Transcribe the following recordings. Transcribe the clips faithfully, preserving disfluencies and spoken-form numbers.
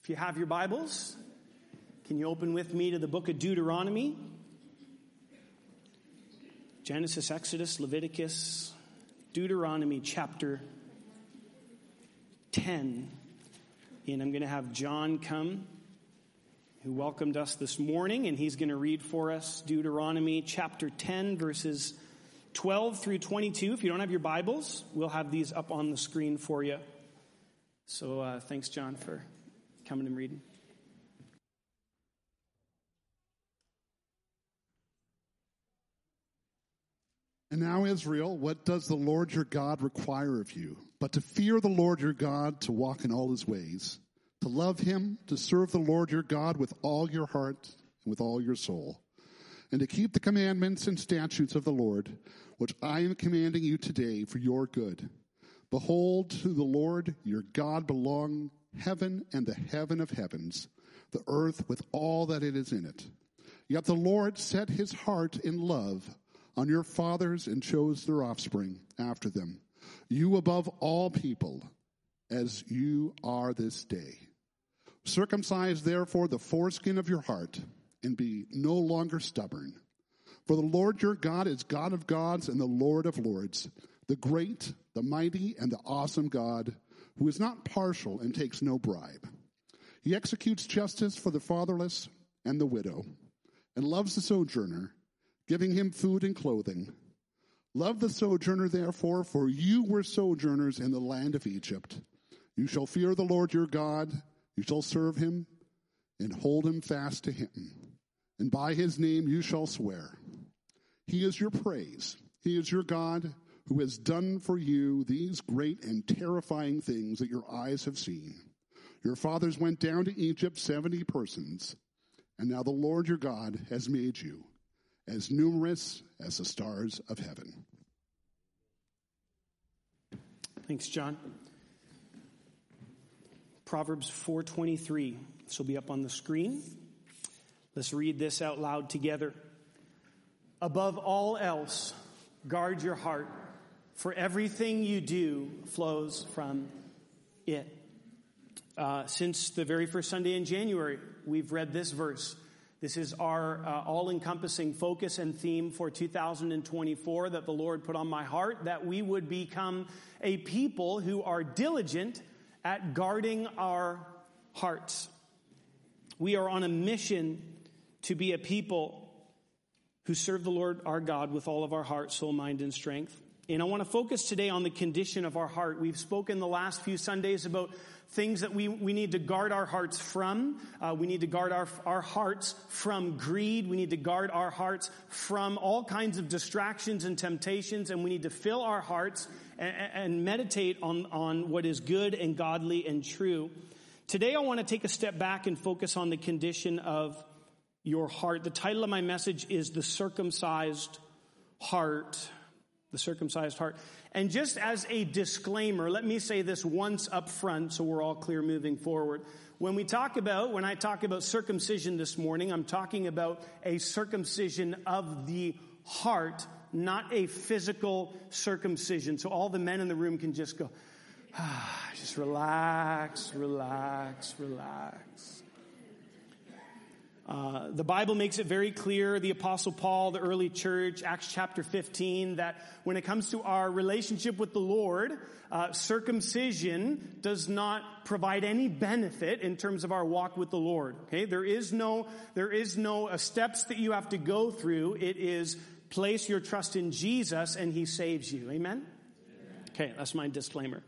If you have your Bibles, can you open with me to the book of Deuteronomy? Genesis, Exodus, Leviticus, Deuteronomy chapter ten. And I'm going to have John come, who welcomed us this morning, and he's going to read for us Deuteronomy chapter ten, verses twelve through twenty-two. If you don't have your Bibles, we'll have these up on the screen for you. So uh, thanks, John, for coming and reading. And now, Israel, what does the Lord your God require of you? But to fear the Lord your God, to walk in all his ways, to love him, to serve the Lord your God with all your heart and with all your soul, and to keep the commandments and statutes of the Lord, which I am commanding you today for your good. Behold, to the Lord your God belong heaven and the heaven of heavens, the earth with all that it is in it. Yet the Lord set his heart in love on your fathers and chose their offspring after them, you above all people, as you are this day. Circumcise therefore the foreskin of your heart, and be no longer stubborn. For the Lord your God is God of gods and the Lord of lords, the great, the mighty, and the awesome God, who is not partial and takes no bribe. He executes justice for the fatherless and the widow, and loves the sojourner, giving him food and clothing. Love the sojourner, therefore, for you were sojourners in the land of Egypt. You shall fear the Lord your God, you shall serve him, and hold him fast to him. And by his name you shall swear. He is your praise. He is your God, who has done for you these great and terrifying things that your eyes have seen. Your fathers went down to Egypt, seventy persons, and now the Lord your God has made you as numerous as the stars of heaven. Thanks, John. Proverbs four twenty-three. This will be up on the screen. Let's read this out loud together. Above all else, guard your heart, for everything you do flows from it. Uh, since the very first Sunday in January, we've read this verse. This is our uh, all-encompassing focus and theme for two thousand twenty-four that the Lord put on my heart, that we would become a people who are diligent at guarding our hearts. We are on a mission to be a people who serve the Lord our God with all of our heart, soul, mind, and strength. And I want to focus today on the condition of our heart. We've spoken the last few Sundays about things that we, we need to guard our hearts from. Uh, we need to guard our, our hearts from greed. We need to guard our hearts from all kinds of distractions and temptations. And we need to fill our hearts and, and meditate on, on what is good and godly and true. Today I want to take a step back and focus on the condition of your heart. The title of my message is The Circumcised Heart. The circumcised heart. And just as a disclaimer, let me say this once up front so we're all clear moving forward. When we talk about, when I talk about circumcision this morning, I'm talking about a circumcision of the heart, not a physical circumcision. So all the men in the room can just go, ah, just relax, relax, relax. Uh, the Bible makes it very clear, the Apostle Paul, the early church, Acts chapter fifteen, that when it comes to our relationship with the Lord, uh, circumcision does not provide any benefit in terms of our walk with the Lord. Okay, there is no, there is no uh, steps that you have to go through. It is place your trust in Jesus and he saves you. Amen? Okay, that's my disclaimer.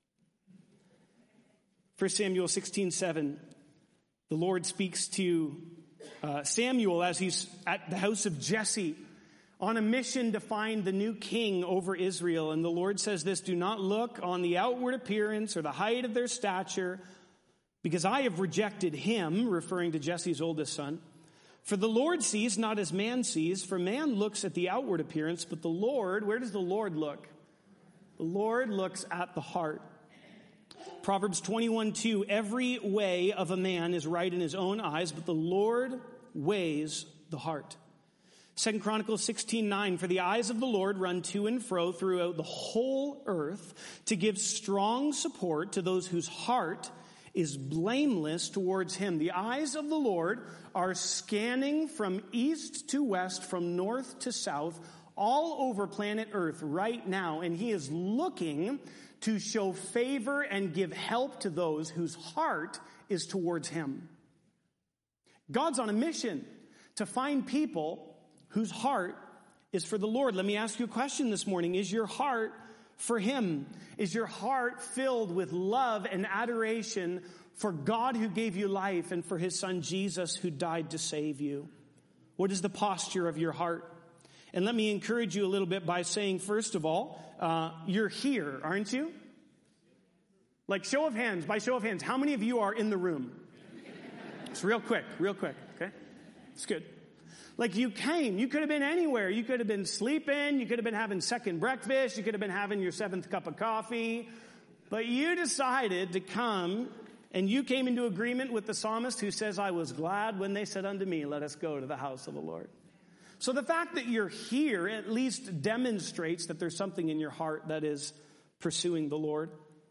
First Samuel sixteen seven, the Lord speaks to Uh, Samuel as he's at the house of Jesse on a mission to find the new king over Israel. And the Lord says this, do not look on the outward appearance or the height of their stature, because I have rejected him, referring to Jesse's oldest son. For the Lord sees not as man sees, for man looks at the outward appearance, but the Lord, where does the Lord look? The Lord looks at the heart. Proverbs twenty-one two, every way of a man is right in his own eyes, but the Lord weighs the heart. Second Chronicles sixteen nine, for the eyes of the Lord run to and fro throughout the whole earth to give strong support to those whose heart is blameless towards him. The eyes of the Lord are scanning from east to west, from north to south, all over planet Earth right now, and he is looking to show favor and give help to those whose heart is towards him. God's on a mission to find people whose heart is for the Lord. Let me ask you a question this morning. Is your heart for him? Is your heart filled with love and adoration for God who gave you life and for his son Jesus who died to save you? What is the posture of your heart? And let me encourage you a little bit by saying, first of all, uh, you're here, aren't you? Like show of hands, by show of hands, how many of you are in the room? It's real quick, real quick, okay? It's good. Like you came, you could have been anywhere. You could have been sleeping, you could have been having second breakfast, you could have been having your seventh cup of coffee, but you decided to come, and you came into agreement with the psalmist who says, I was glad when they said unto me, let us go to the house of the Lord. So the fact that you're here at least demonstrates that there's something in your heart that is pursuing the Lord.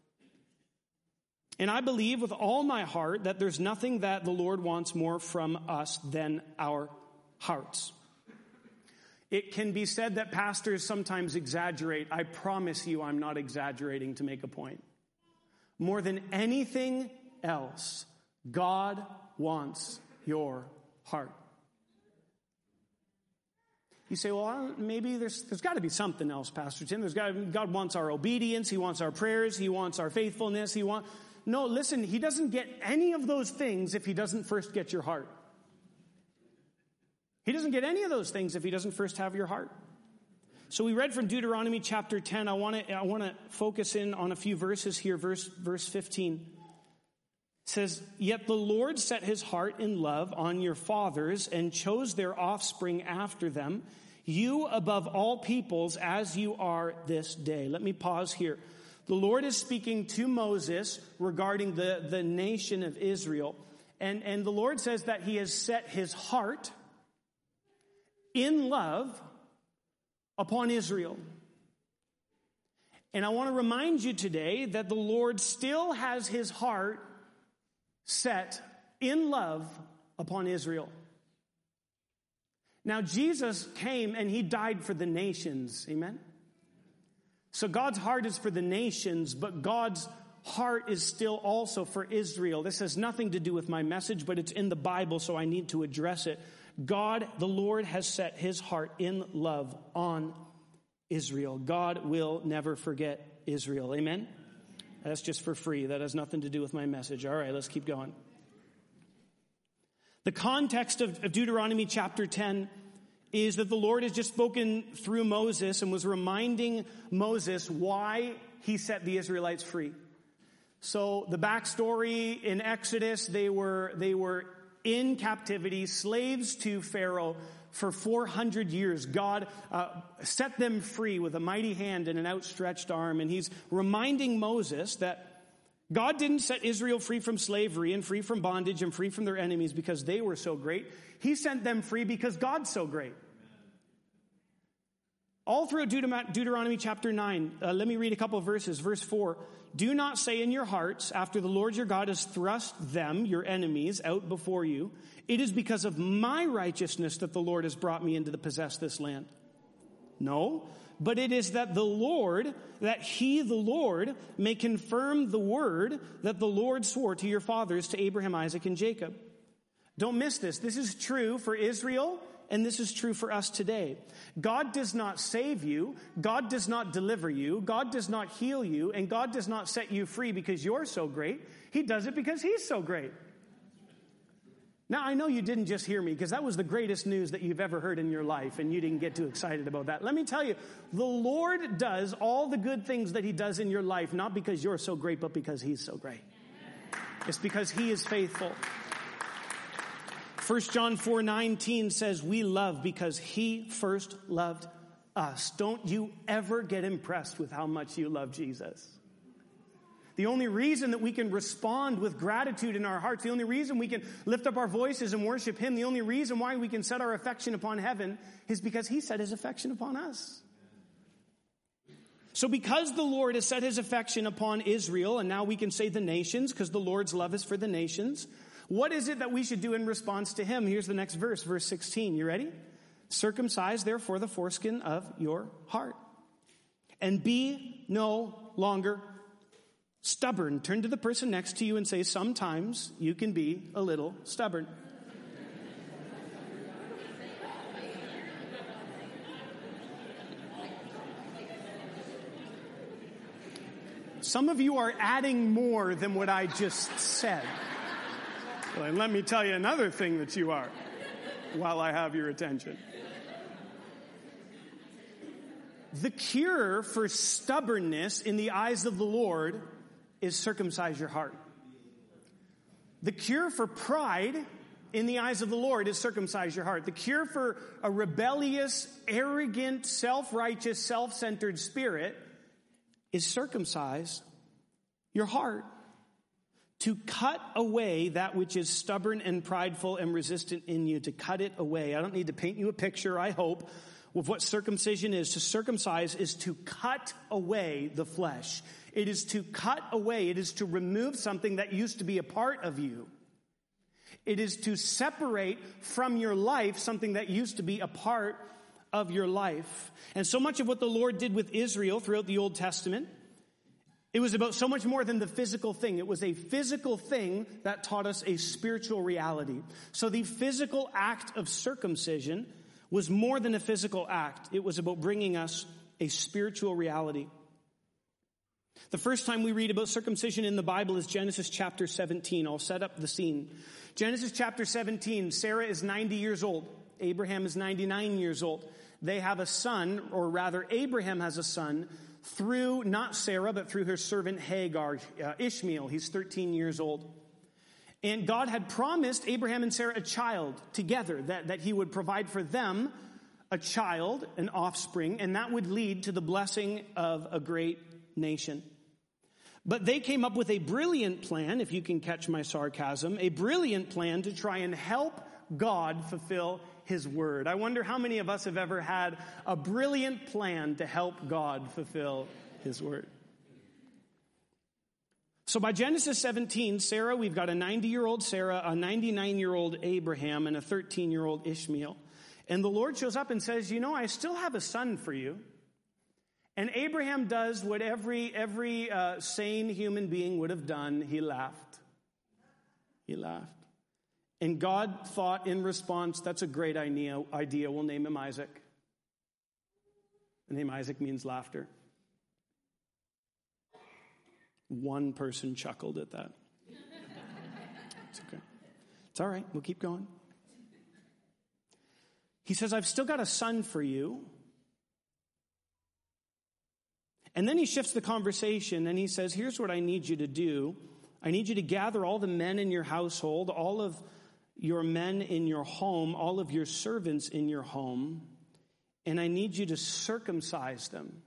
And I believe with all my heart that there's nothing that the Lord wants more from us than our hearts. It can be said that pastors sometimes exaggerate. I promise you I'm not exaggerating to make a point. More than anything else, God wants your heart. You say, well, maybe there's there's got to be something else, Pastor Tim. There's got God wants our obedience. He wants our prayers. He wants our faithfulness. He wants... No, listen, he doesn't get any of those things if he doesn't first get your heart. He doesn't get any of those things if he doesn't first have your heart. So we read from Deuteronomy chapter ten. I want to I want to focus in on a few verses here. Verse verse fifteen. It says, yet the Lord set his heart in love on your fathers and chose their offspring after them, you above all peoples as you are this day. Let me pause here. The Lord is speaking to Moses regarding the, the nation of Israel. And, and the Lord says that he has set his heart in love upon Israel. And I want to remind you today that the Lord still has his heart set in love upon Israel. Now, Jesus came and he died for the nations. Amen? So God's heart is for the nations, but God's heart is still also for Israel. This has nothing to do with my message, but it's in the Bible, so I need to address it. God, the Lord, has set his heart in love on Israel. God will never forget Israel. Amen? That's just for free. That has nothing to do with my message. All right, let's keep going. The context of, of Deuteronomy chapter ten is that the Lord has just spoken through Moses and was reminding Moses why he set the Israelites free. So the backstory in Exodus, they were, they were in captivity, slaves to Pharaoh for four hundred years. God uh, set them free with a mighty hand and an outstretched arm. And he's reminding Moses that God didn't set Israel free from slavery and free from bondage and free from their enemies because they were so great. He sent them free because God's so great. All throughout Deut- Deuteronomy chapter nine, uh, let me read a couple of verses. Verse four, do not say in your hearts, after the Lord your God has thrust them, your enemies, out before you, it is because of my righteousness that the Lord has brought me into to possess this land. No, but it is that the Lord, that he, the Lord, may confirm the word that the Lord swore to your fathers, to Abraham, Isaac, and Jacob. Don't miss this. This is true for Israel, and this is true for us today. God does not save you. God does not deliver you. God does not heal you. And God does not set you free because you're so great. He does it because he's so great. Now, I know you didn't just hear me because that was the greatest news that you've ever heard in your life, and you didn't get too excited about that. Let me tell you, the Lord does all the good things that he does in your life, not because you're so great, but because he's so great. It's because he is faithful. First John four nineteen says, we love because he first loved us. Don't you ever get impressed with how much you love Jesus. The only reason that we can respond with gratitude in our hearts, the only reason we can lift up our voices and worship him, the only reason why we can set our affection upon heaven is because he set his affection upon us. So because the Lord has set his affection upon Israel, and now we can say the nations, because the Lord's love is for the nations, what is it that we should do in response to him? Here's the next verse, verse sixteen. You ready? Circumcise, therefore, the foreskin of your heart, and be no longer stubborn. Turn to the person next to you and say, sometimes you can be a little stubborn. Some of you are adding more than what I just said. Well, and let me tell you another thing that you are, while I have your attention. The cure for stubbornness in the eyes of the Lord is circumcise your heart. The cure for pride in the eyes of the Lord is circumcise your heart. The cure for a rebellious, arrogant, self-righteous, self-centered spirit is circumcise your heart. To cut away that which is stubborn and prideful and resistant in you, to cut it away. I don't need to paint you a picture, I hope, of what circumcision is. To circumcise is to cut away the flesh. It is to cut away, it is to remove something that used to be a part of you. It is to separate from your life something that used to be a part of your life. And so much of what the Lord did with Israel throughout the Old Testament, it was about so much more than the physical thing. It was a physical thing that taught us a spiritual reality. So the physical act of circumcision was more than a physical act. It was about bringing us a spiritual reality. The first time we read about circumcision in the Bible is Genesis chapter seventeen. I'll set up the scene. Genesis chapter seventeen, Sarah is ninety years old. Abraham is ninety-nine years old. They have a son, or rather Abraham has a son, through not Sarah, but through her servant Hagar, uh, Ishmael. He's thirteen years old. And God had promised Abraham and Sarah a child together, that, that he would provide for them a child, an offspring, and that would lead to the blessing of a great nation. But they came up with a brilliant plan, if you can catch my sarcasm, a brilliant plan to try and help God fulfill his word. I wonder how many of us have ever had a brilliant plan to help God fulfill his word. So by Genesis seventeen, Sarah, we've got a ninety-year-old Sarah, a ninety-nine-year-old Abraham, and a thirteen-year-old Ishmael. And the Lord shows up and says, you know, I still have a son for you. And Abraham does what every, every uh, sane human being would have done. He laughed. He laughed. And God thought in response, that's a great idea. idea. We'll name him Isaac. The name Isaac means laughter. One person chuckled at that. It's okay. It's all right. We'll keep going. He says, I've still got a son for you. And then he shifts the conversation and he says, here's what I need you to do. I need you to gather all the men in your household, all of your men in your home, all of your servants in your home, and I need you to circumcise them.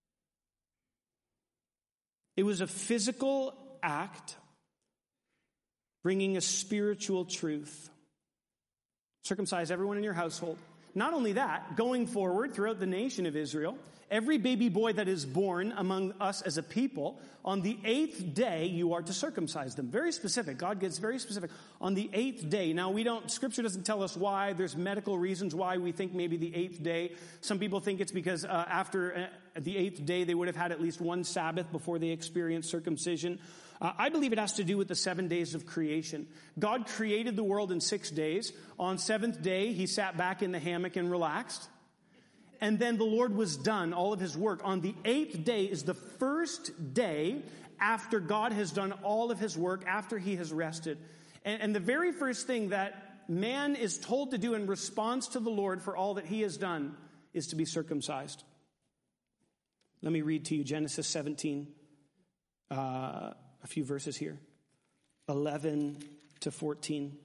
It was a physical act bringing a spiritual truth. Circumcise everyone in your household. Not only that, going forward throughout the nation of Israel, every baby boy that is born among us as a people, on the eighth day, you are to circumcise them. Very specific. God gets very specific. On the eighth day. Now, we don't, Scripture doesn't tell us why. There's medical reasons why we think maybe the eighth day. Some people think it's because uh, after uh, the eighth day, they would have had at least one Sabbath before they experienced circumcision. Uh, I believe it has to do with the seven days of creation. God created the world in six days. On seventh day, he sat back in the hammock and relaxed. And then the Lord was done, all of his work. On the eighth day is the first day after God has done all of his work, after he has rested. And, and the very first thing that man is told to do in response to the Lord for all that he has done is to be circumcised. Let me read to you Genesis seventeen, uh, a few verses here, eleven to fourteen.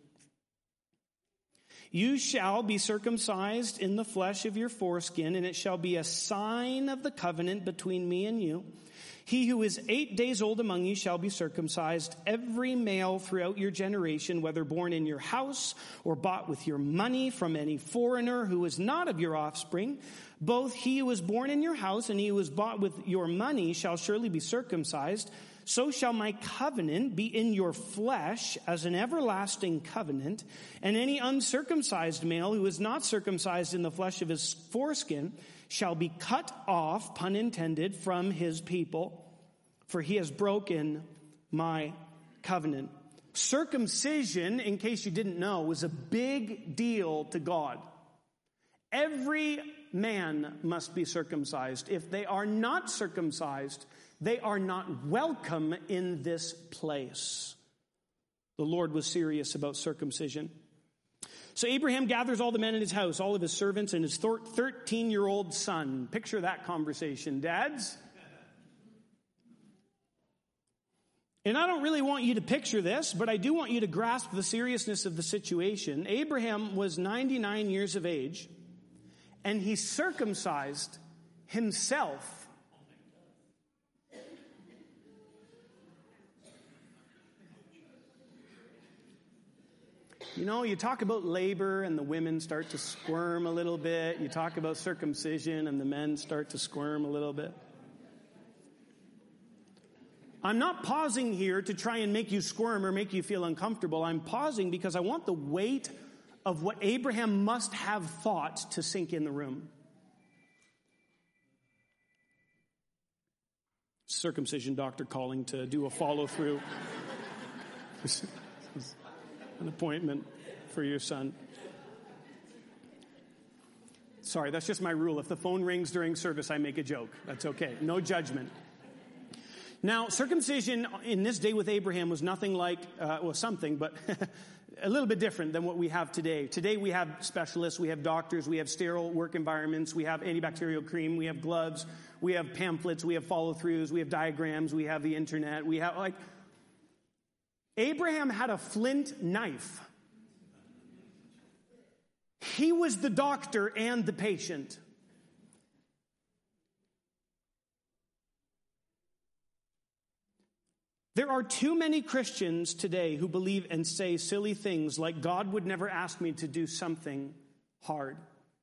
You shall be circumcised in the flesh of your foreskin, and it shall be a sign of the covenant between me and you. He who is eight days old among you shall be circumcised, every male throughout your generation, whether born in your house or bought with your money from any foreigner who is not of your offspring. Both he who is born in your house and he who is bought with your money shall surely be circumcised. So shall my covenant be in your flesh as an everlasting covenant. And any uncircumcised male who is not circumcised in the flesh of his foreskin shall be cut off, pun intended, from his people, for he has broken my covenant. Circumcision, in case you didn't know, was a big deal to God. Every man must be circumcised. If they are not circumcised, they are not welcome in this place. The Lord was serious about circumcision. So Abraham gathers all the men in his house, all of his servants, and his thirteen-year-old son. Picture that conversation, dads. And I don't really want you to picture this, but I do want you to grasp the seriousness of the situation. Abraham was ninety-nine years of age, and he circumcised himself. You know, you talk about labor and the women start to squirm a little bit. You talk about circumcision and the men start to squirm a little bit. I'm not pausing here to try and make you squirm or make you feel uncomfortable. I'm pausing because I want the weight of what Abraham must have thought to sink in the room. Circumcision doctor calling to do a follow-through. An appointment for your son. Sorry, that's just my rule. If the phone rings during service, I make a joke. That's okay. No judgment. Now, circumcision in this day with Abraham was nothing like, uh, well, something, but a little bit different than what we have today. Today we have specialists, we have doctors, we have sterile work environments, we have antibacterial cream, we have gloves, we have pamphlets, we have follow-throughs, we have diagrams, we have the internet, we have, like, Abraham had a flint knife. He was the doctor and the patient. There are too many Christians today who believe and say silly things like God would never ask me to do something hard.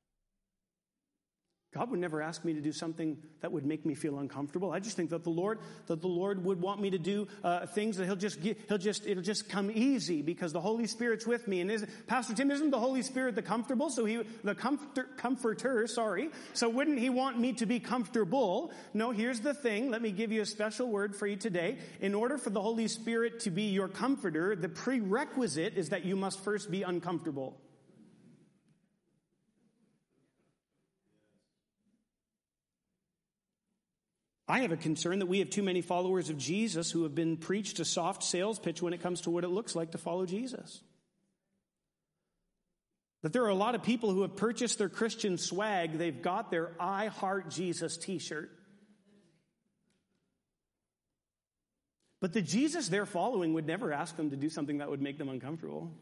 God would never ask me to do something that would make me feel uncomfortable. I just think that the Lord, that the Lord would want me to do uh, things that He'll just, get, He'll just, it'll just come easy because the Holy Spirit's with me. And isn't, Pastor Tim, isn't the Holy Spirit the comfortable? So He, the comforter, comforter, sorry. So wouldn't He want me to be comfortable? No, here's the thing. Let me give you a special word for you today. In order for the Holy Spirit to be your comforter, the prerequisite is that you must first be uncomfortable. I have a concern that we have too many followers of Jesus who have been preached a soft sales pitch when it comes to what it looks like to follow Jesus. That there are a lot of people who have purchased their Christian swag. They've got their I Heart Jesus t-shirt. But the Jesus they're following would never ask them to do something that would make them uncomfortable.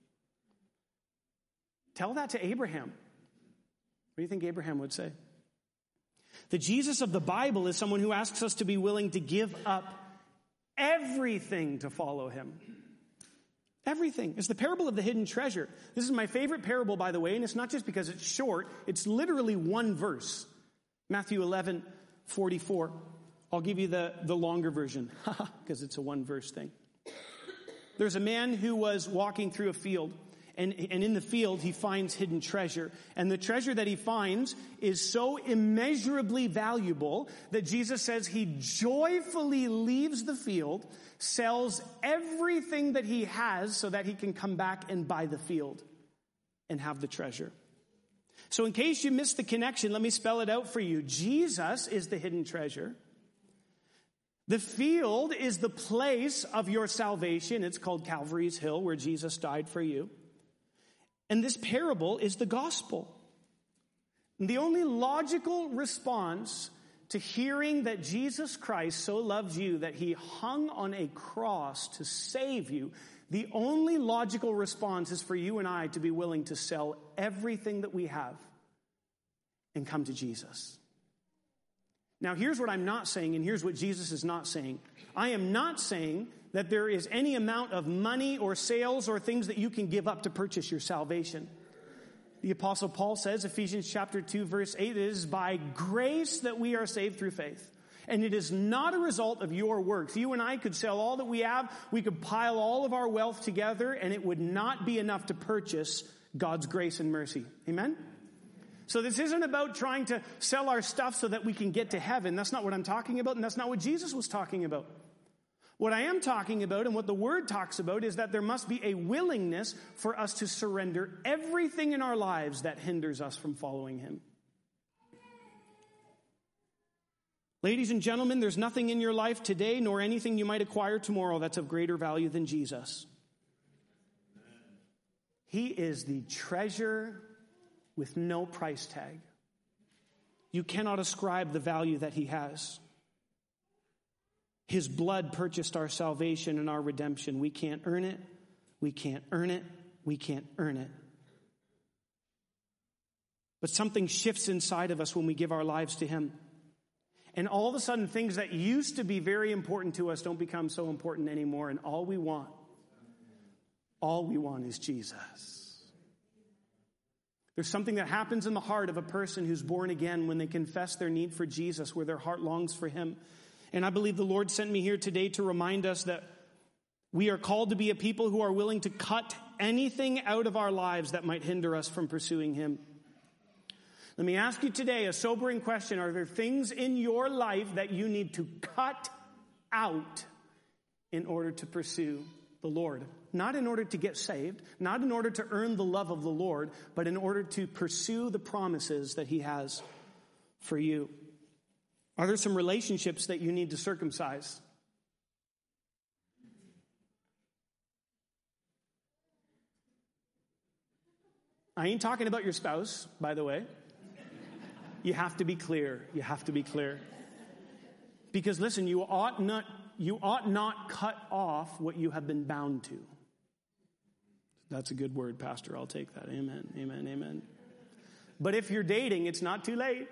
Tell that to Abraham. What do you think Abraham would say? The Jesus of the Bible is someone who asks us to be willing to give up everything to follow Him. Everything. It's the parable of the hidden treasure. This is my favorite parable, by the way, and it's not just because it's short. It's literally one verse. Matthew eleven forty-four. I'll give you the, the longer version, because it's a one-verse thing. There's a man who was walking through a field. And, and in the field, he finds hidden treasure. And the treasure that he finds is so immeasurably valuable that Jesus says he joyfully leaves the field, sells everything that he has so that he can come back and buy the field and have the treasure. So in case you missed the connection, let me spell it out for you. Jesus is the hidden treasure. The field is the place of your salvation. It's called Calvary's Hill, where Jesus died for you. And this parable is the gospel. And the only logical response to hearing that Jesus Christ so loved you that He hung on a cross to save you, the only logical response is for you and I to be willing to sell everything that we have and come to Jesus. Now, here's what I'm not saying, and here's what Jesus is not saying. I am not saying that there is any amount of money or sales or things that you can give up to purchase your salvation. The Apostle Paul says, Ephesians chapter two, verse eight, it is by grace that we are saved through faith. And it is not a result of your works. You and I could sell all that we have. We could pile all of our wealth together, and it would not be enough to purchase God's grace and mercy. Amen? So this isn't about trying to sell our stuff so that we can get to heaven. That's not what I'm talking about, and that's not what Jesus was talking about. What I am talking about, and what the Word talks about, is that there must be a willingness for us to surrender everything in our lives that hinders us from following Him. Ladies and gentlemen, there's nothing in your life today, nor anything you might acquire tomorrow that's of greater value than Jesus. He is the treasure with no price tag. You cannot ascribe the value that He has. His blood purchased our salvation and our redemption. We can't earn it. We can't earn it. We can't earn it. But something shifts inside of us when we give our lives to Him. And all of a sudden, things that used to be very important to us don't become so important anymore. And all we want, all we want is Jesus. There's something that happens in the heart of a person who's born again when they confess their need for Jesus, where their heart longs for Him. And I believe the Lord sent me here today to remind us that we are called to be a people who are willing to cut anything out of our lives that might hinder us from pursuing Him. Let me ask you today a sobering question. Are there things in your life that you need to cut out in order to pursue the Lord? Not in order to get saved, not in order to earn the love of the Lord, but in order to pursue the promises that He has for you. Are there some relationships that you need to circumcise? I ain't talking about your spouse, by the way. You have to be clear. You have to be clear. Because listen, you ought not, you ought not cut off what you have been bound to. That's a good word, Pastor. I'll take that. Amen, amen, amen. But if you're dating, it's not too late.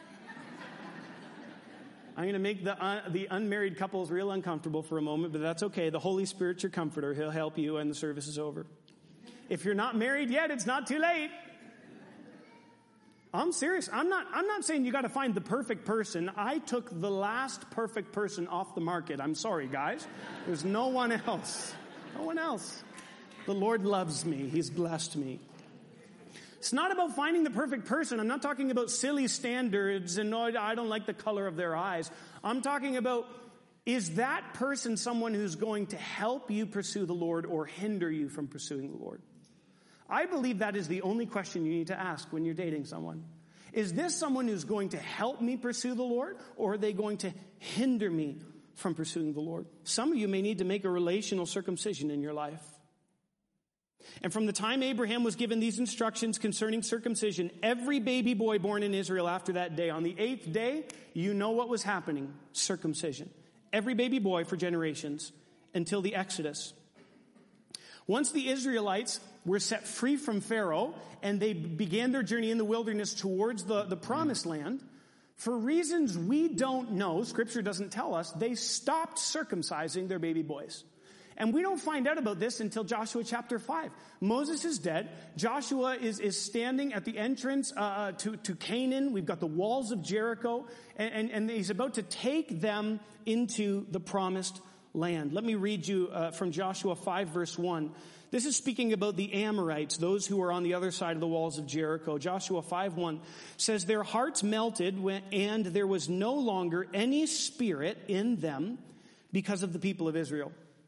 I'm going to make the uh, the unmarried couples real uncomfortable for a moment, but that's okay. The Holy Spirit's your comforter. He'll help you when the service is over. If you're not married yet, it's not too late. I'm serious. I'm not, I'm not saying you got to find the perfect person. I took the last perfect person off the market. I'm sorry, guys. There's no one else. No one else. The Lord loves me. He's blessed me. It's not about finding the perfect person. I'm not talking about silly standards and, no, I don't like the color of their eyes. I'm talking about, is that person someone who's going to help you pursue the Lord or hinder you from pursuing the Lord? I believe that is the only question you need to ask when you're dating someone. Is this someone who's going to help me pursue the Lord, or are they going to hinder me from pursuing the Lord? Some of you may need to make a relational circumcision in your life. And from the time Abraham was given these instructions concerning circumcision, every baby boy born in Israel after that day, on the eighth day, you know what was happening: circumcision. Every baby boy for generations until the Exodus. Once the Israelites were set free from Pharaoh and they began their journey in the wilderness towards the, the promised land, for reasons we don't know, Scripture doesn't tell us, they stopped circumcising their baby boys. And we don't find out about this until Joshua chapter five. Moses is dead. Joshua is, is standing at the entrance uh, to, to Canaan. We've got the walls of Jericho, and, and, and he's about to take them into the promised land. Let me read you uh, from Joshua five, verse one. This is speaking about the Amorites, those who are on the other side of the walls of Jericho. Joshua five one says, "Their hearts melted, when, and there was no longer any spirit in them because of the people of Israel."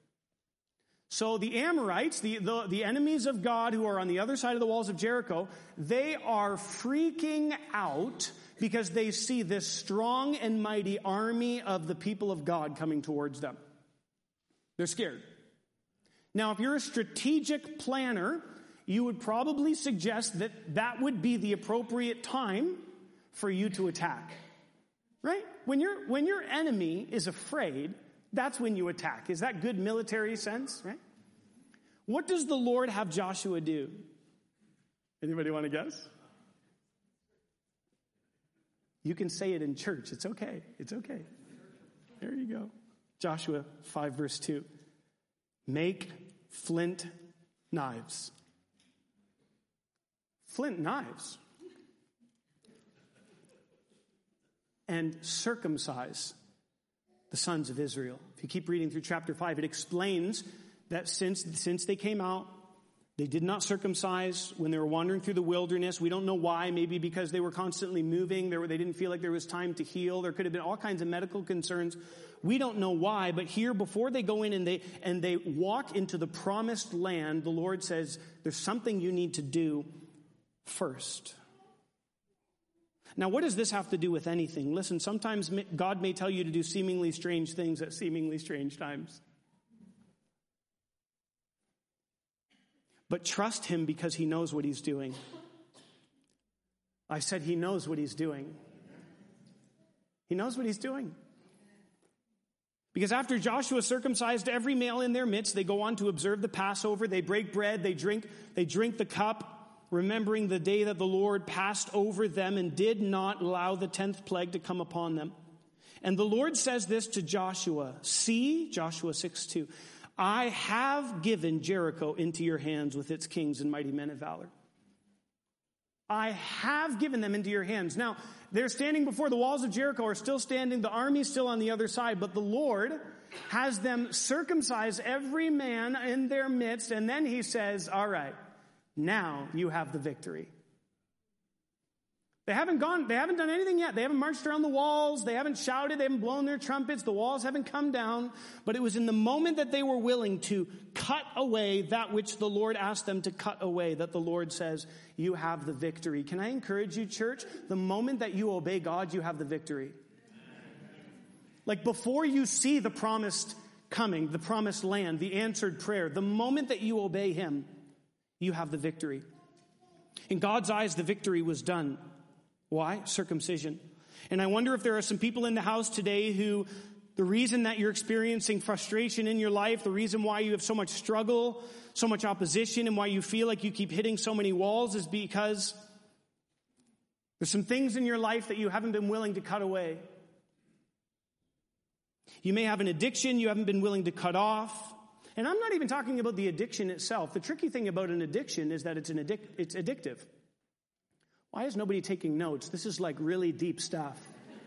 So the Amorites, the, the, the enemies of God who are on the other side of the walls of Jericho, they are freaking out because they see this strong and mighty army of the people of God coming towards them. They're scared. Now, if you're a strategic planner, you would probably suggest that that would be the appropriate time for you to attack. Right? When your when your enemy is afraid, that's when you attack. Is that good military sense, right? What does the Lord have Joshua do? Anybody want to guess? You can say it in church. It's okay. It's okay. There you go. Joshua five, verse two. Make flint knives. Flint knives. And circumcise the sons of Israel. If you keep reading through chapter five, it explains that since, since they came out, they did not circumcise when they were wandering through the wilderness. We don't know why. Maybe because they were constantly moving. They, were, they didn't feel like there was time to heal. There could have been all kinds of medical concerns. We don't know why. But here, before they go in and they, and they walk into the promised land, the Lord says, there's something you need to do first. Now, what does this have to do with anything? Listen, sometimes God may tell you to do seemingly strange things at seemingly strange times. But trust him because he knows what he's doing. I said he knows what he's doing. He knows what he's doing. Because after Joshua circumcised every male in their midst, they go on to observe the Passover. They break bread. They drink, they drink the cup, remembering the day that the Lord passed over them and did not allow the tenth plague to come upon them. And the Lord says this to Joshua. See, Joshua six two, I have given Jericho into your hands with its kings and mighty men of valor. I have given them into your hands. Now, they're standing before the walls of Jericho, are still standing. The army's still on the other side, but the Lord has them circumcise every man in their midst. And then he says, all right, now you have the victory. They haven't gone, they haven't done anything yet. They haven't marched around the walls. They haven't shouted. They haven't blown their trumpets. The walls haven't come down. But it was in the moment that they were willing to cut away that which the Lord asked them to cut away that the Lord says, you have the victory. Can I encourage you, church? The moment that you obey God, you have the victory. Like before you see the promised coming, the promised land, the answered prayer, the moment that you obey him, you have the victory. In God's eyes, the victory was done. Why? Circumcision. And I wonder if there are some people in the house today who the reason that you're experiencing frustration in your life, the reason why you have so much struggle, so much opposition, and why you feel like you keep hitting so many walls is because there's some things in your life that you haven't been willing to cut away. You may have an addiction you haven't been willing to cut off. And I'm not even talking about the addiction itself. The tricky thing about an addiction is that it's an addic- it's addictive. Why is nobody taking notes? This is like really deep stuff.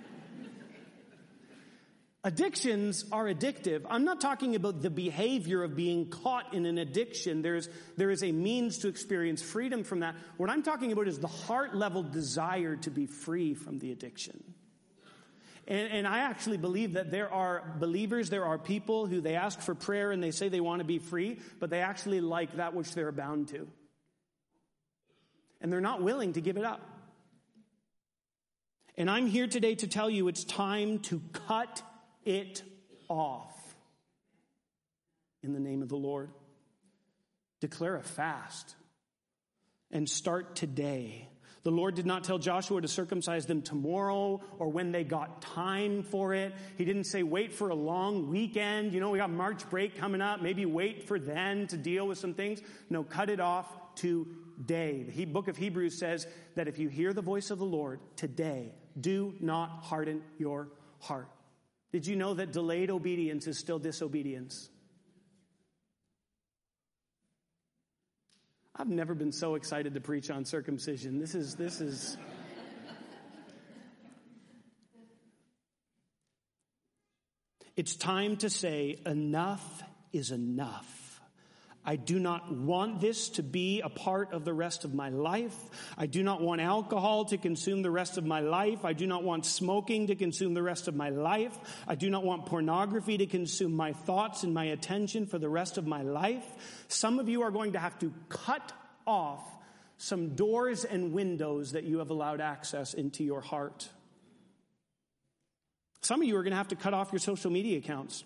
Addictions are addictive. I'm not talking about the behavior of being caught in an addiction. There's, there is a means to experience freedom from that. What I'm talking about is the heart-level desire to be free from the addiction. And, and I actually believe that there are believers, there are people who they ask for prayer and they say they want to be free, but they actually like that which they're bound to. And they're not willing to give it up. And I'm here today to tell you it's time to cut it off. In the name of the Lord. Declare a fast. And start today. The Lord did not tell Joshua to circumcise them tomorrow or when they got time for it. He didn't say wait for a long weekend. You know, we got March break coming up. Maybe wait for then to deal with some things. No, cut it off today. The book of Hebrews says that if you hear the voice of the Lord today, do not harden your heart. Did you know that delayed obedience is still disobedience? I've never been so excited to preach on circumcision. This is, this is... It's time to say, enough is enough. I do not want this to be a part of the rest of my life. I do not want alcohol to consume the rest of my life. I do not want smoking to consume the rest of my life. I do not want pornography to consume my thoughts and my attention for the rest of my life. Some of you are going to have to cut off some doors and windows that you have allowed access into your heart. Some of you are going to have to cut off your social media accounts.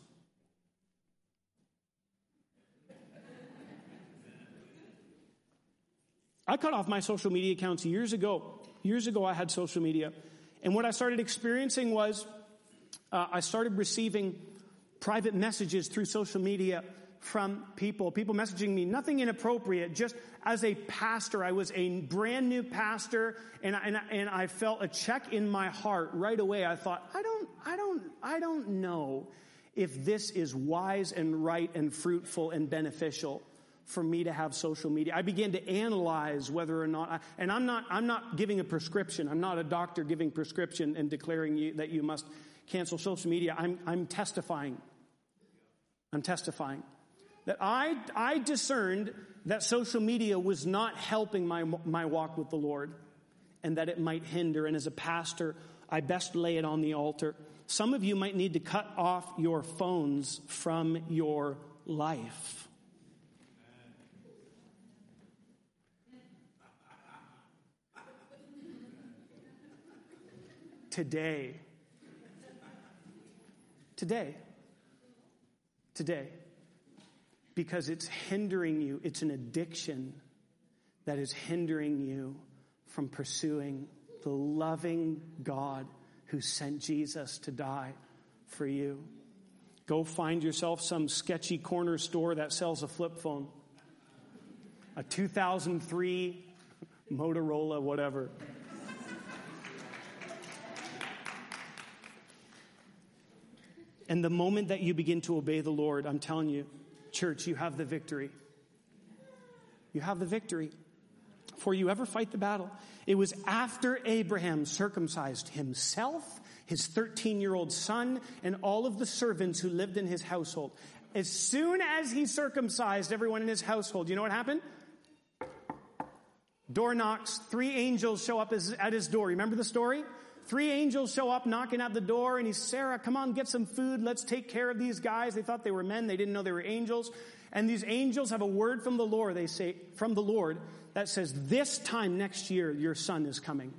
I cut off my social media accounts years ago. Years ago, I had social media. And what I started experiencing was uh, I started receiving private messages through social media from people, people messaging me, nothing inappropriate, just as a pastor. I was a brand new pastor, and I, and, I, and I felt a check in my heart right away. I thought, I don't, I don't, I don't know if this is wise and right and fruitful and beneficial for me to have social media. I began to analyze whether or not, I, and I'm not, I'm not giving a prescription. I'm not a doctor giving prescription and declaring you, that you must cancel social media. I'm, I'm testifying. I'm testifying that I, I discerned that social media was not helping my, my walk with the Lord, and that it might hinder. And as a pastor, I best lay it on the altar. Some of you might need to cut off your phones from your life. Today. Today. Today. Because it's hindering you. It's an addiction that is hindering you from pursuing the loving God who sent Jesus to die for you. Go find yourself some sketchy corner store that sells a flip phone. A two thousand three Motorola, whatever. And the moment that you begin to obey the Lord, I'm telling you, church, you have the victory. You have the victory. Before you ever fight the battle. It was after Abraham circumcised himself, his thirteen-year-old son, and all of the servants who lived in his household. As soon as he circumcised everyone in his household, you know what happened? Door knocks. Three angels show up at his door. Remember the story? Three angels show up knocking at the door, and he's, Sarah, come on, get some food. Let's take care of these guys. They thought they were men. They didn't know they were angels. And these angels have a word from the Lord. They say, from the Lord, that says, this time next year, your son is coming.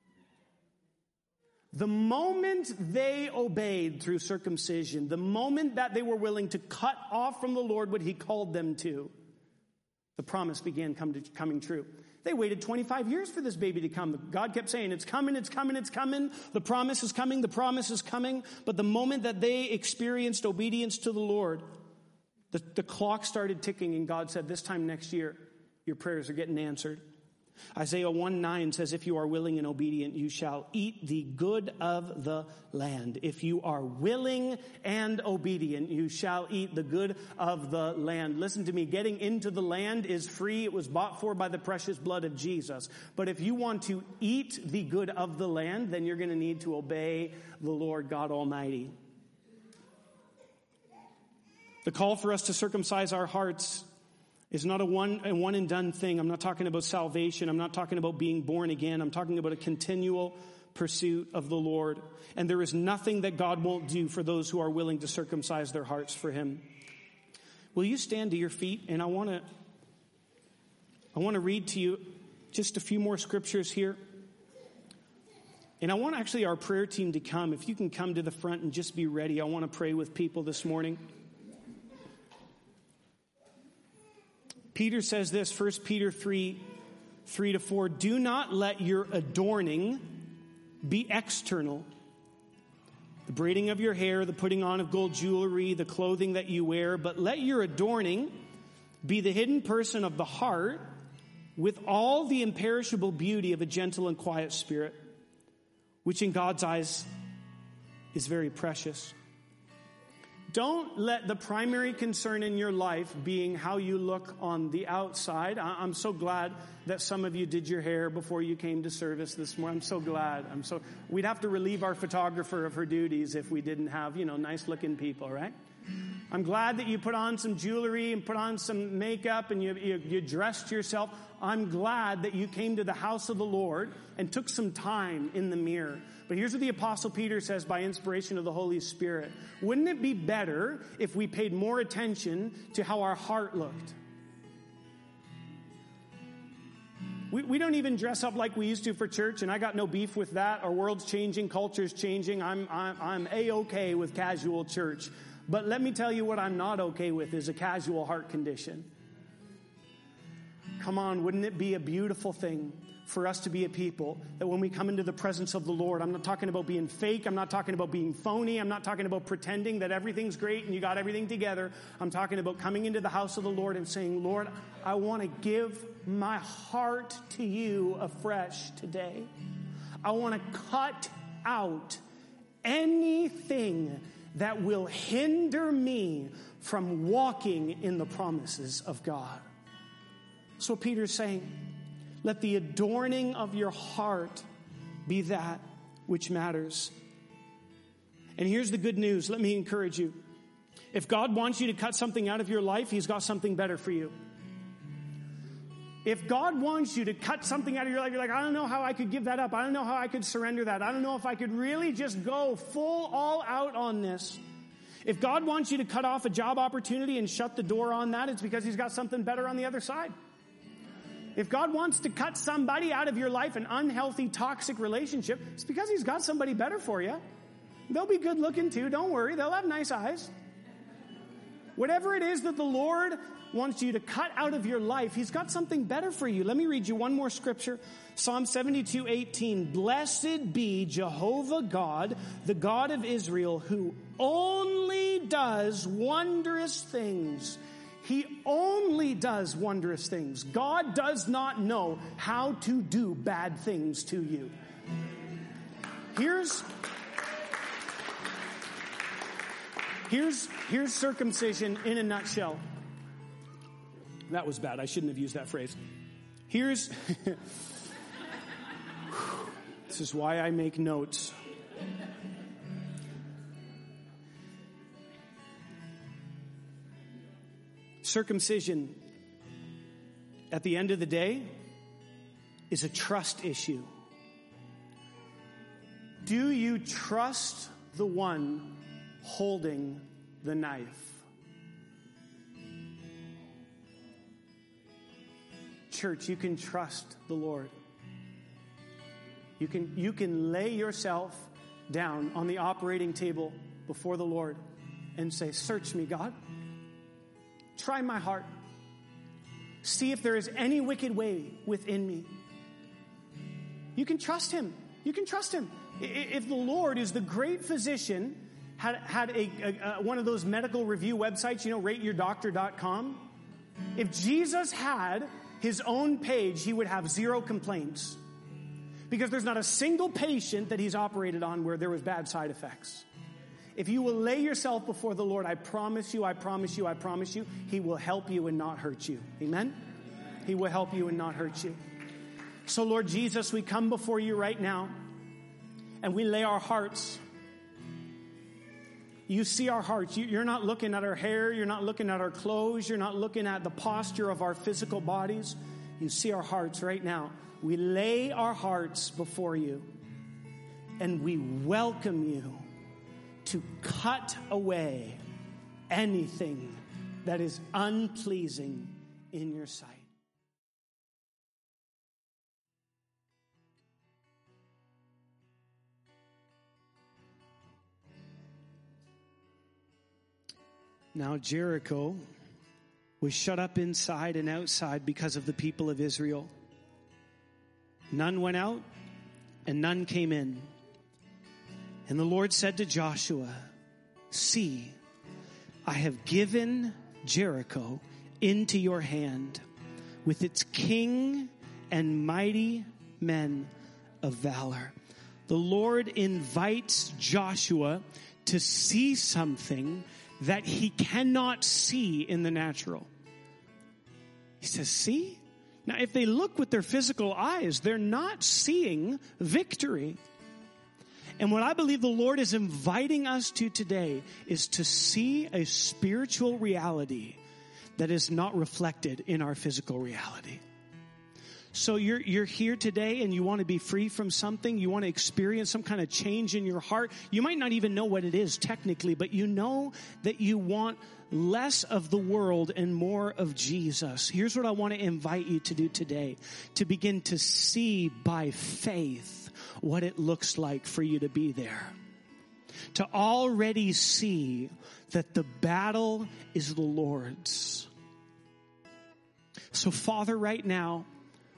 The moment they obeyed through circumcision, the moment that they were willing to cut off from the Lord what he called them to, the promise began come to, coming true. They waited twenty-five years for this baby to come. God kept saying, it's coming, it's coming, it's coming. The promise is coming, the promise is coming. But the moment that they experienced obedience to the Lord, the, the clock started ticking, and God said, this time next year, your prayers are getting answered. Isaiah one nine says, if you are willing and obedient, you shall eat the good of the land. If you are willing and obedient, you shall eat the good of the land. Listen to me, getting into the land is free. It was bought for by the precious blood of Jesus. But if you want to eat the good of the land, then you're going to need to obey the Lord God Almighty. The call for us to circumcise our hearts is not a one, a one and done thing. I'm not talking about salvation. I'm not talking about being born again. I'm talking about a continual pursuit of the Lord. And there is nothing that God won't do for those who are willing to circumcise their hearts for him. Will you stand to your feet? And I want to, I want to read to you just a few more scriptures here. And I want actually our prayer team to come. If you can come to the front and just be ready. I want to pray with people this morning. Peter says this, First Peter three, three to four, do not let your adorning be external. The braiding of your hair, the putting on of gold jewelry, the clothing that you wear, but let your adorning be the hidden person of the heart with all the imperishable beauty of a gentle and quiet spirit, which in God's eyes is very precious. Don't let the primary concern in your life being how you look on the outside. I'm so glad that some of you did your hair before you came to service this morning. I'm so glad. I'm so, we'd have to relieve our photographer of her duties if we didn't have, you know, nice looking people, right? I'm glad that you put on some jewelry and put on some makeup and you, you, you dressed yourself. I'm glad that you came to the house of the Lord and took some time in the mirror. But here's what the Apostle Peter says by inspiration of the Holy Spirit. Wouldn't it be better if we paid more attention to how our heart looked? We, we don't even dress up like we used to for church, and I got no beef with that. Our world's changing, culture's changing. I'm, I'm, I'm A-okay with casual church. But let me tell you what I'm not okay with is a casual heart condition. Come on, wouldn't it be a beautiful thing for us to be a people that when we come into the presence of the Lord, I'm not talking about being fake. I'm not talking about being phony. I'm not talking about pretending that everything's great and you got everything together. I'm talking about coming into the house of the Lord and saying, Lord, I want to give my heart to you afresh today. I want to cut out anything that will hinder me from walking in the promises of God. So Peter's saying, let the adorning of your heart be that which matters. And here's the good news. Let me encourage you. If God wants you to cut something out of your life, he's got something better for you. If God wants you to cut something out of your life, you're like, I don't know how I could give that up. I don't know how I could surrender that. I don't know if I could really just go full all out on this. If God wants you to cut off a job opportunity and shut the door on that, it's because he's got something better on the other side. If God wants to cut somebody out of your life, an unhealthy, toxic relationship, it's because he's got somebody better for you. They'll be good looking too. Don't worry. They'll have nice eyes. Whatever it is that the Lord wants you to cut out of your life, he's got something better for you. Let me read you one more scripture. Psalm seventy-two eighteen. Blessed be Jehovah God, the God of Israel, who only does wondrous things. He only does wondrous things. God does not know how to do bad things to you. Here's, here's, here's circumcision in a nutshell. That was bad. I shouldn't have used that phrase. Here's, this is why I make notes. Circumcision, at the end of the day, is a trust issue. Do you trust the one holding the knife? Church, you can trust the Lord. You can, you can lay yourself down on the operating table before the Lord and say, search me, God. Try my heart. See if there is any wicked way within me. You can trust him. You can trust him. If the Lord is the great physician, had, had a, a, a one of those medical review websites, you know, rate your doctor dot com. If Jesus had his own page, he would have zero complaints. Because there's not a single patient that he's operated on where there was bad side effects. If you will lay yourself before the Lord, I promise you, I promise you, I promise you, he will help you and not hurt you. Amen? He will help you and not hurt you. So, Lord Jesus, we come before you right now and we lay our hearts. You see our hearts. You're not looking at our hair. You're not looking at our clothes. You're not looking at the posture of our physical bodies. You see our hearts right now. We lay our hearts before you and we welcome you to cut away anything that is unpleasing in your sight. Now Jericho was shut up inside and outside because of the people of Israel. None went out and none came in. And the Lord said to Joshua, see, I have given Jericho into your hand with its king and mighty men of valor. The Lord invites Joshua to see something that he cannot see in the natural. He says, see? Now, if they look with their physical eyes, they're not seeing victory. And what I believe the Lord is inviting us to today is to see a spiritual reality that is not reflected in our physical reality. So you're you're here today and you want to be free from something. You want to experience some kind of change in your heart. You might not even know what it is technically, but you know that you want less of the world and more of Jesus. Here's what I want to invite you to do today. To begin to see by faith what it looks like for you to be there. To already see that the battle is the Lord's. So Father, right now,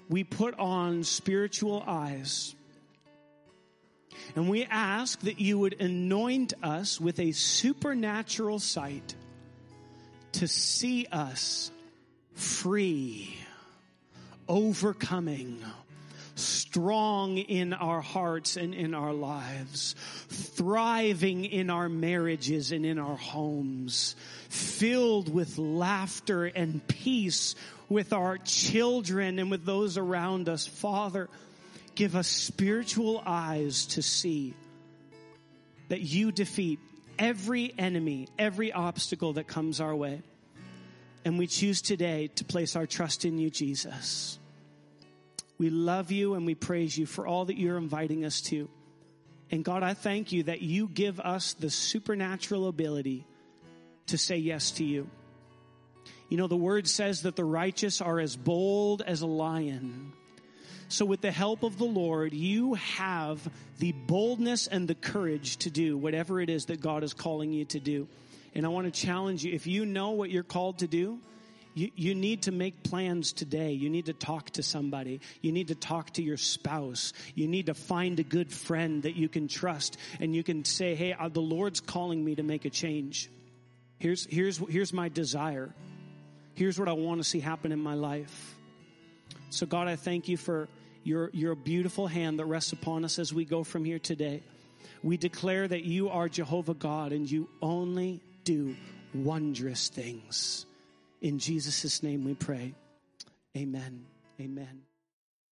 we put on spiritual eyes. And we ask that you would anoint us with a supernatural sight to see us free, overcoming, strong in our hearts and in our lives, thriving in our marriages and in our homes, filled with laughter and peace with our children and with those around us. Father, give us spiritual eyes to see that you defeat every enemy, every obstacle that comes our way. And we choose today to place our trust in you, Jesus. We love you and we praise you for all that you're inviting us to. And God, I thank you that you give us the supernatural ability to say yes to you. You know, the word says that the righteous are as bold as a lion. So with the help of the Lord, you have the boldness and the courage to do whatever it is that God is calling you to do. And I want to challenge you, if you know what you're called to do, You, you need to make plans today. You need to talk to somebody. You need to talk to your spouse. You need to find a good friend that you can trust. And you can say, hey, uh, the Lord's calling me to make a change. Here's, here's, here's my desire. Here's what I want to see happen in my life. So God, I thank you for your, your beautiful hand that rests upon us as we go from here today. We declare that you are Jehovah God and you only do wondrous things. In Jesus' name we pray. Amen. Amen.